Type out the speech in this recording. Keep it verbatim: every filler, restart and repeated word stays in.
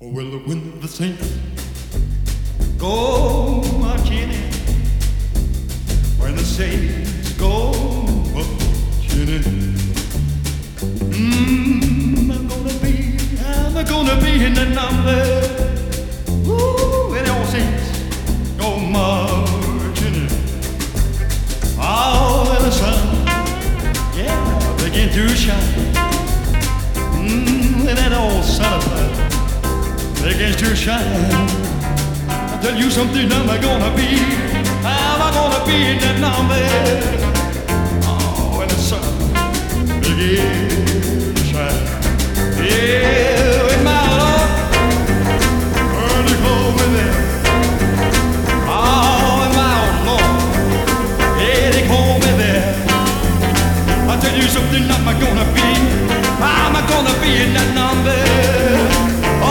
Oh, well, when the saints go marching in, when the saints go marching in, mm, I'm gonna be, I'm gonna be in the number. Ooh, when all saints go marching in, all in the sun, yeah, begin to shine. Mm, and that old sun of fire begins to shine. I'll tell you something, I'm gonna be, I'm gonna be in that number. Oh, when the sun begins to shine, yeah.